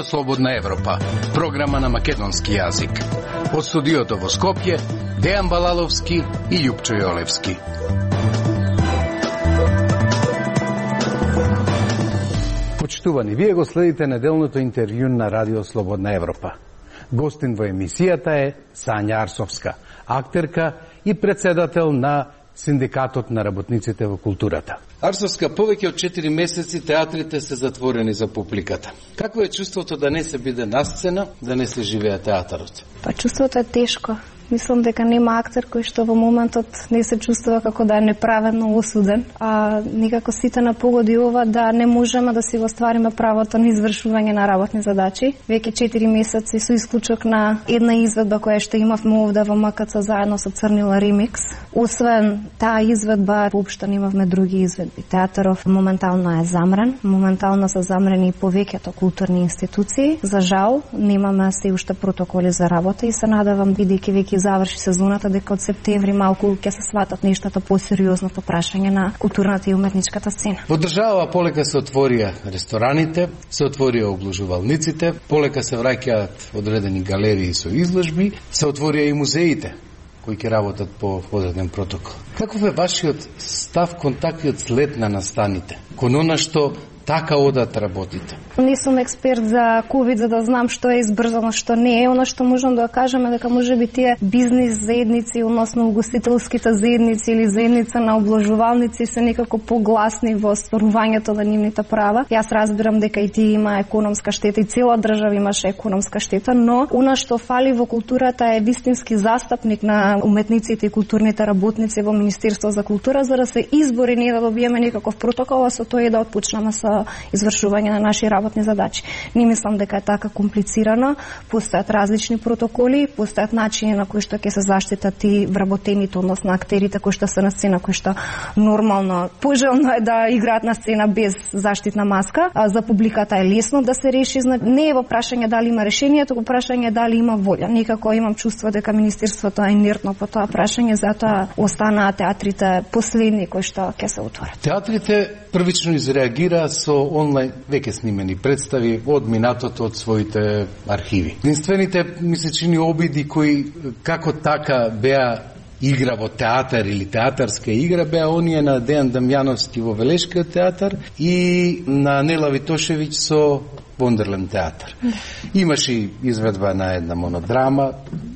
Радио Слободна Европа, програма на македонски јазик. Од студиото во Скопје, Дејан Балаловски и Љупчо Јолевски. Почитувани, вие го следите неделното интервју на Радио Слободна Европа. Гостин во емисијата е Сања Арсовска, актерка и председател на Синдикатот на работниците во културата. Арсовска, повеќе од 4 месеци театрите се затворени за публиката. Какво е чувството да не се биде на сцена, да не се живее театарот? Па чувството е тешко. Мислам дека нема актер кој што во моментот не се чувствува како да е неправедно осуден, а некако сите на погоди ова да не можеме да си го ствариме правото на извршување на работни задачи. Веќе 4 месеци со исклучок на една изведба која што имавме овде во МКЦ заедно со Црнила Ремикс. Освен таа изведба, воопшто немавме други изведби. Театаров моментално е замрен, моментално се замрени и повеќето културни институции. За жал, немаме се уште протоколи за работа и се надевам, бидејќи веќе заврши сезоната, дека од септември малку ќе се сватат нештата посериозно по прашање на културната и уметничката сцена. Во држава полека се отворија рестораните, се отворија облужувалниците, полека се враќаат одредени галерии со изложби, се отворија и музеите кои ќе работат по одреден протокол. Каков е вашиот став кон таквиот след на настаните? Кон она што така одат работите? Не сум експерт за ковид за да знам што е избрзано, што не е. Оно што можам да кажеме дека можеби тие бизнис заедници, односно угостителските заедници или заедница на обложувалници се некако погласни во стварувањето на нивните права. Јас разбирам дека и тие има економска штета и цела држава имаше економска штета, но она што фали во културата е вистински застапник на уметниците и културните работници во Министерство за култура за да се избори ние да добиеме некаков протокол, а со тоа и да отпочнеме со извршување на наши работни задачи. Не мислам дека е така комплицирано. Постојат различни протоколи, постојат начини на кои што ќе се заштитат и вработените, односно актерите кои што се на сцена, кои што нормално пожелно е да играат на сцена без заштитна маска. А за публиката е лесно да се реши. Не е во прашање дали има решение, туку прашање е дали има волја. Некако имам чувство дека Министерството е инертно по тоа прашање, затоа останаа театрите последни кои што ќе се отворат. Театрите првично изреагира со онлайн веќе снимени представи од минатото од своите архиви. Единствените ми се чини обиди кои како така беа игра во театар или театарска игра беа оние на Дејан Дамјановски во Велешкиот театар и на Нела Витошевиќ со Вондерленд театар. Имаше изведба на една монодрама,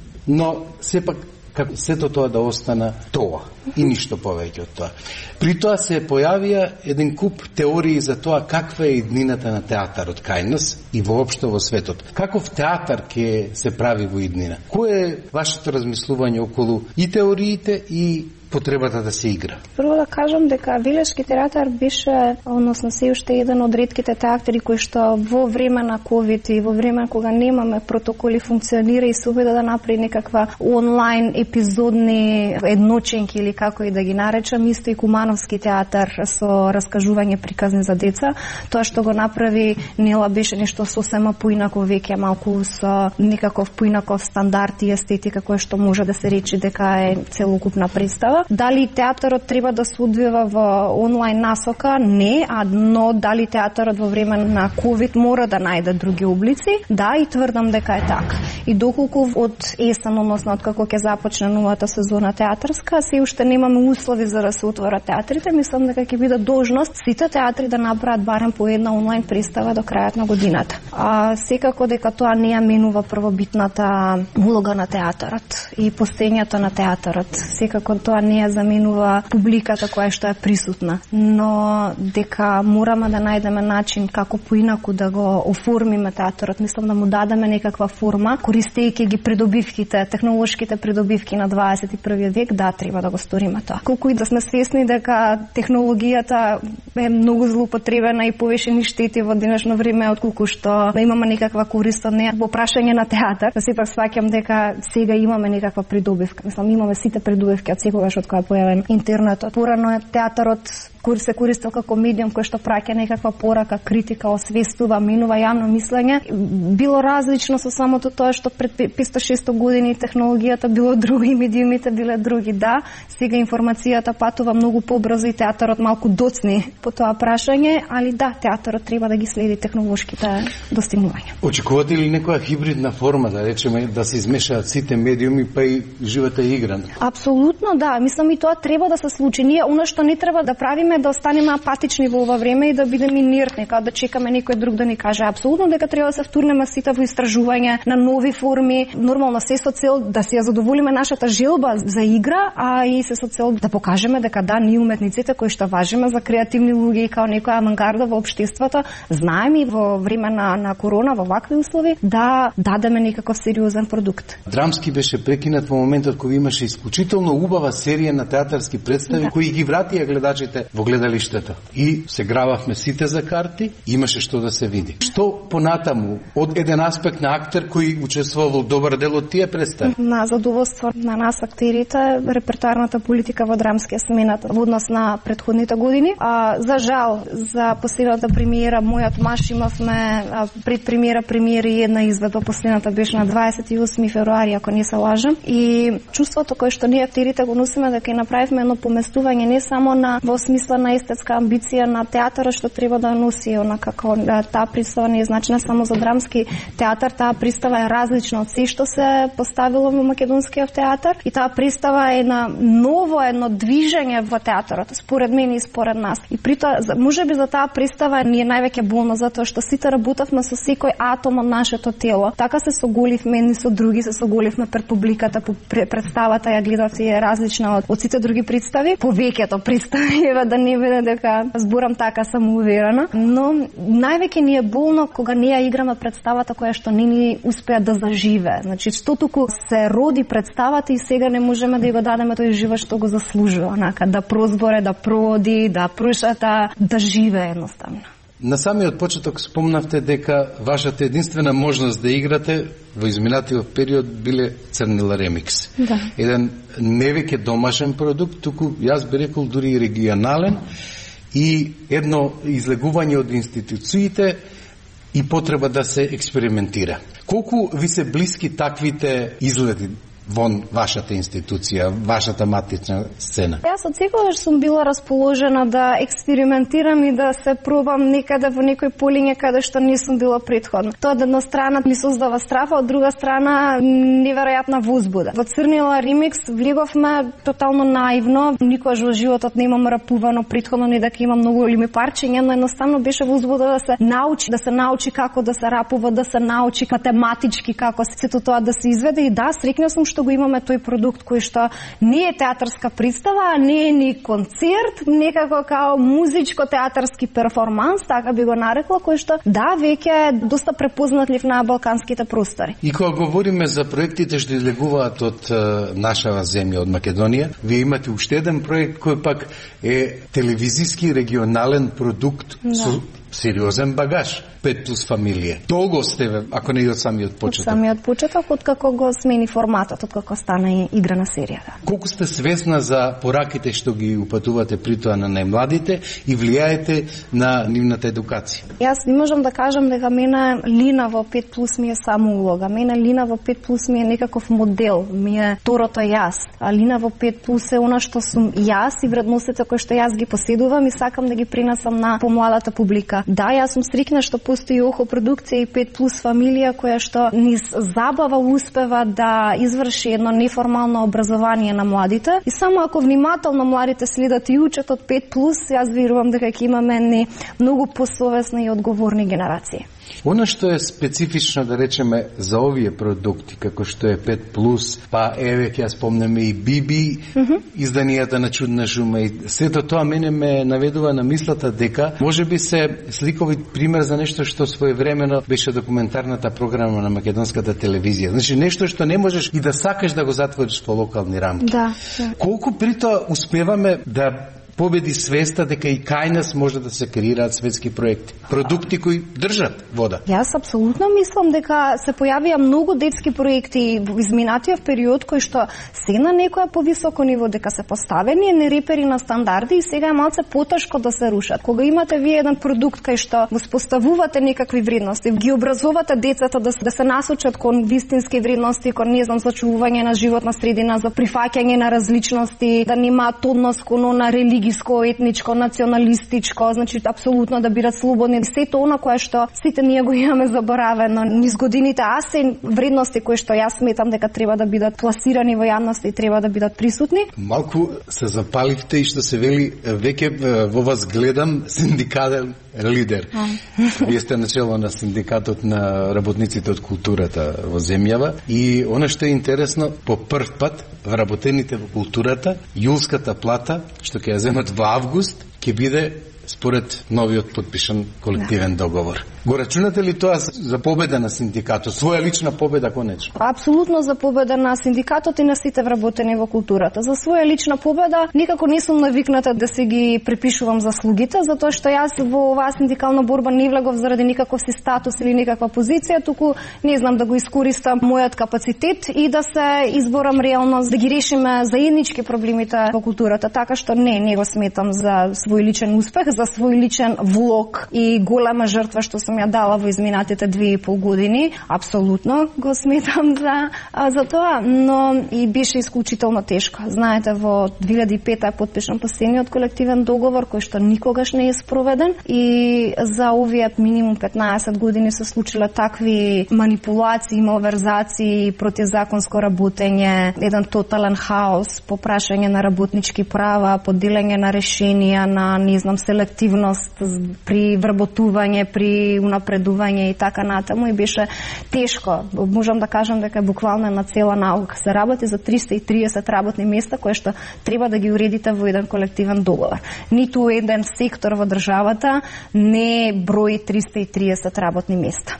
но сепак како сето тоа да остана тоа и ништо повеќе од тоа. При тоа се појавија еден куп теории за тоа каква е иднината на театарот кај нас и воопшто во светот. Каков театар ќе се прави во иднина? Кој е вашето размислување околу и теориите и потребата да се игра? Прво да кажам дека Велешки театар беше, односно се уште еден од ретките театри кои што во време на ковид и во време кога немаме протоколи функционира и се обида да направи некаква онлайн епизодни едноченки или како и да ги наречам, исто и Кумановски театар со раскажување приказни за деца. Тоа што го направи Нела беше нешто сосема поинако, веќе малку со некаков поинаков стандард и естетика која што може да се рече дека е целокупна представа. Дали театарот треба да се одвива во онлайн насока? Не, но дали театарот во време на ковид мора да најде други облици? Да, и тврдам дека е така. И доколку од есен, односно од како ќе започне новата сезона театарска, се уште немаме услови за да се отворат театрите, мислам дека ќе биде должност сите театри да направат барем по една онлайн представа до крајот на годината. Секако дека тоа не ја менува првобитната улога на театарот и постоењето на театарот. Секако тоа не ја заменува публиката која што е присутна, но дека мораме да најдеме начин како поинаку да го оформиме театарот, мислам да му дадеме некаква форма, користејќи ги придобивките, технолошките придобивки на 21 век, да, треба да го сториме тоа. Колку и да сме свесни дека технологијата е многу злоупотребена и повешени штети во денешно време отколку што имаме некаква корист од неа во прашање на театар, да сепак сваќам дека сега имаме некаква придобивка. Мислам имаме сите придобивки од секогаш од кога појавен интернетот. Порано е театарот се користел како медиум кој што праќа некаква порака, критика, освестува, минува јавно мислење. Било различно со самото тоа што пред 500-600 години технологијата било други, медиумите биле други. Да, сега информацијата патува многу побрзо и театарот малку доцни по тоа прашање, али да, театарот треба да ги следи технолошките достигнувања. Очекувате ли некоја хибридна форма, да речеме, да се измешаат сите медиуми, па и живата игра? Апсолутно да, мислам и тоа треба да се случи. Ние она што не треба да правиме да останеме апатични во ова време и да бидеме инертни, како да чекаме некој друг да ни каже. Апсолутно дека треба да се втурнеме сите во истражување на нови форми, нормално се со цел да си ја задоволиме нашата желба за игра, а и се со цел да покажеме дека да, ние уметниците кои што важиме за креативни луѓе и као некоја авангарда во општеството, знаеме и во време на корона, во вакви услови, да дадеме некаков сериозен продукт. Драмски беше прекинат во моментот кога имаше исклучително убава серија на театарски представи кои ги вратија гледачите во гледалиштето. И се грававме сите за карти, имаше што да се види. Што понатаму од еден аспект на актер кој учествува во добар дел од тие представи? На задоволство на нас актерите, репертоарната политика во Драмски е смената во однос на претходните години. За жал, за последната премиера Мојот маж имавме премиера и една изведба, последната беше на 28 февруари, ако не се лажам. И чувството кое што ние актерите го носиме дека ќе направиме едно поместување не само на во смисла на естетска амбиција на театарот што треба да носи, како таа представа не е значена само за драмски театар, таа представа е различна од се што се поставило во македонскиот театар и таа представа е на ново едно движење во театарот, според мене и според нас. И притоа можеби за таа представа ни е највеќе болно затоа што сите работевме со секој атом од нашето тело. Така се соголивме едни со други, се соголивме пред публиката, по представата ја гледавте е различна од сите други представи. Повеќето представи, да не биде дека зборам така самоуверена, но највеќе ни е болно кога не ја играме представата која што не ни успеа да заживе. Значи, што туку се роди представата и сега не можеме да ја го дадеме тој живот што го заслужува, онака да прозборе, да проди, да прушата, да живее едноставно. На самиот почеток спомнавте дека вашата единствена можност да играте во изминатиот период биле Црнила ремикс. Да. Еден невеќе домашен продукт, туку јас би рекол дури и регионален и едно излегување од институциите и потреба да се експериментира. Колку ви се блиски таквите изгледи вон вашата институција, вашата матична сцена? Јас од секогаш сум била расположена да експериментирам и да се пробам некаде во некој полиње каде што не сум била претходно. Тоа од една страна ми создава страф, од друга страна неверојатна возбуда. Во Црнила ремикс влеговме тотално наивно, никогаш во животот не имам рапувано претходно, не дека имам многу големи парчиња, но едноставно беше возбуда да се научи како да се рапува, да се научи математички како сето тоа да се изведе и да, среќна сум што го имаме тој продукт кој што не е театарска представа, а не е ни концерт, некако као музичко-театарски перформанс, така би го нарекла, кој што да, веќе е доста препознатлив на балканските простори. И кога говориме за проектите што излегуваат од нашава земја, од Македонија, вие имате уште еден проект кој пак е телевизиски регионален продукт со сериозен багаж. 5+ фамилија. Долго сте, ако не и од самиот почеток? Од самиот почеток, откако го смени форматот, откако стана игра на серијата. Колку сте свесна за пораките што ги упатувате при тоа на најмладите и влијаете на нивната едукација? Јас не можам да кажам дека мене Лина во 5+ ми е само улога. Мене Лина во 5+ ми е некаков модел, ми е второто јас. А Лина во 5+ е она што сум јас и вредностите кои што јас ги поседувам и сакам да ги пренесам на помладата публика. Да, јас сум срикна што постои Охо продукција и 5+ фамилија која што низ забава успева да изврши едно неформално образование на младите и само ако внимателно младите следат и учат од 5+, јас верувам дека ќе имаме многу посовесни и одговорни генерации. Оно што е специфично, да речеме, за овие продукти, како што е 5+, па еве ќе спомнеме и Биби, изданијата на Чудна шума и сето тоа мене ме наведува на мислата дека можеби се сликовит пример за нешто што своевремено беше документарната програма на македонската телевизија. Значи нешто што не можеш и да сакаш да го затвориш по локални рамки. Да. Колку при тоа успеваме да победи свеста дека и кај нас може да се креираат светски проекти, продукти кои држат вода. Јас апсолутно мислам дека се појавија многу детски проекти во изминатиот период кои што се на некоја повисоко ниво, дека се поставени нерепери на стандарди и сега е малце потешко да се рушат. Кога имате вие еден продукт кај што го споставувате некакви вредности, ги образувате децата да се насочат кон вистински вредности, кон зачувување на животна средина, за прифаќање на различности, да немаат однос кон на религиско, етничко, националистичко, значи апсолутно да бидат слободни. Сето она кое што сите ние го имаме заборавено низ годините, а се вредности кои што јас сметам дека треба да бидат пласирани во јавност и треба да бидат присутни. Малку се запаливте и што се вели веќе во вас гледам синдикален лидер. Вие сте начело на синдикатот на работниците од културата во земјава и она што е интересно, по прв пат вработените во културата, јулската плата што ќе ја земат во август ќе биде според новиот подпишан колективен договор. Го рачунате ли тоа за победа на синдикатот? Своја лична победа конечно? Апсолутно за победа на синдикатот и на сите вработени во културата. За своја лична победа никако не сум навикната да се ги припишувам заслугите, затоа што јас во оваа синдикална борба не влегов заради никаков си статус или никаква позиција, туку не знам да го искористам мојот капацитет и да се изборам реално да ги решиме заеднички проблемите во културата, така што не го сметам за свој личен успех, за свој личен влог и голема жртва што сум ја дала во изминатите 2,5 години. Апсолутно го сметам за тоа, но и беше исклучително тешко. Знаете, во 2005 е подпишан последниот колективен договор кој што никогаш не е спроведен и за овие минимум 15 години се случиле такви манипулации, малверзации, противзаконско работење, еден тотален хаос по прашање на работнички права, по делење на решенија, на селективност при вработување, при унапредување и така натаму и беше тешко. Можам да кажам дека буквално на цела наука се работи за 330 работни места кои што треба да ги уредите во еден колективен договор. Ниту еден сектор во државата не брои 330 работни места.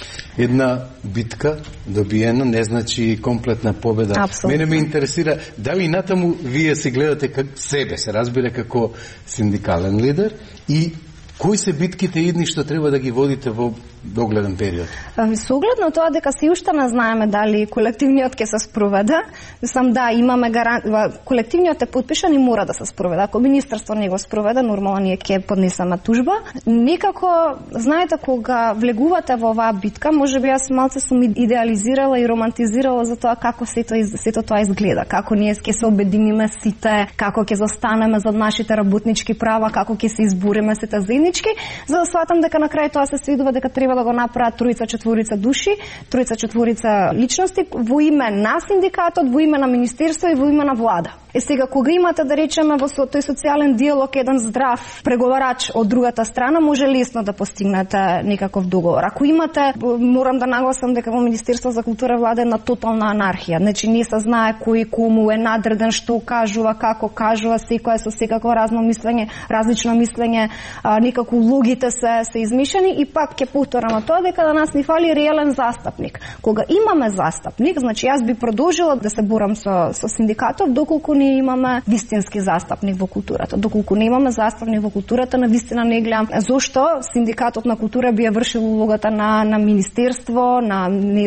Една битка добиена не значи комплетна победа. Абсолютно. Мене ме интересира дали натаму вие се гледате как себе, се разбира како синдикален лидер и кои се битките идни што треба да ги водите во догледен период? Со оглед на тоа дека се уште не знаеме дали колективниот ќе се спроведе, мислам да имаме колективниот е подпишан и мора да се спроведе. Ако министерство не го спроведе, нормално ние ќе поднесеме тужба. Некако, знаете, кога влегувате во оваа битка, можеби јас малце сум идеализирала и романтизирала за тоа како сето тоа изгледа, како ние ќе се обединиме сите, како ќе застанеме за нашите работнички права, како ќе се избориме сите заеднички, за да сватам дека на крај тоа се свидува дека треба да го направат тројца-четворица души, тројца-четворица личности во име на синдикатот, во име на министерство и во име на влада. Сега, кога имате, да речеме, во тој социјален диалог еден здрав преговарач од другата страна, може лесно да постигнете некаков договор. Ако имате, морам да нагласам дека во Министерство за култура влада на тотална анархија. Значи, не се знае кој кому е надреден, што кажува, како кажува, секој со секако различно мислење, некако логите се измишани и пак ќе повторам на тоа дека да нас ни фали реален застапник. Кога имаме застапник, значи јас би продолжила да се борам со синдикатот доколку не имаме вистински застапник во културата. Доколку не имаме застапник во културата, на вистина не гледам зошто синдикатот на култура би ја вршил улогата на министерство, на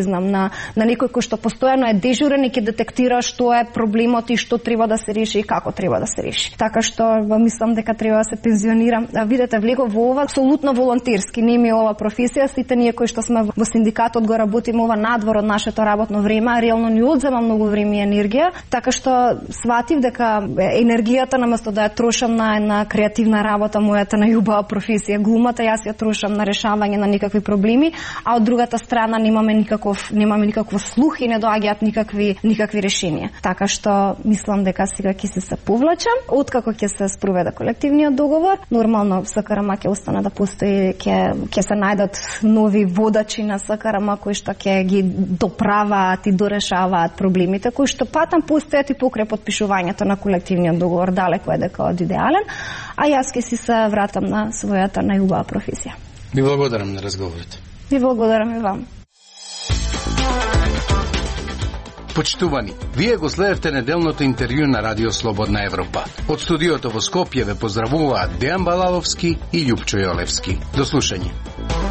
некој кој што постојано е дежурен и ќе детектира што е проблемот и што треба да се реши и како треба да се реши. Така што мислам дека треба да се пензионирам. Видете, влегов во ова апсолутно волонтерски, не ми е ова професија, сите ние кои што сме во синдикатот го работиме ова надвор од нашето работно време, реално ни одзема многу време и енергија, така што сватив дека енергијата наместо да ја трошам на креативна работа, мојата најубава професија глумата, јас ја трошам на решавање на никакви проблеми, а од другата страна немаме никаков слух и не доаѓаат никакви решенија. Така што мислам дека сега ќе се повлачам, откако ќе се спроведе колективниот договор, нормално СКРМ ќе остане да постои, ќе се најдат нови водачи на СКРМ кои што ќе ги доправаат и дорешаваат проблемите кои што патам постојат и покрај подпишувањето на колективниот договор, далеко е дека од идеален, а јас ќе си се вратам на својата најубава професија. Ви благодарам на разговорот. Ви благодарам и вам. Почитувани, вие го следевте неделното интервју на Радио Слободна Европа. Од студиото во Скопје ве поздравуваат Дејан Балаловски и Љупчо Јолевски. До слушање.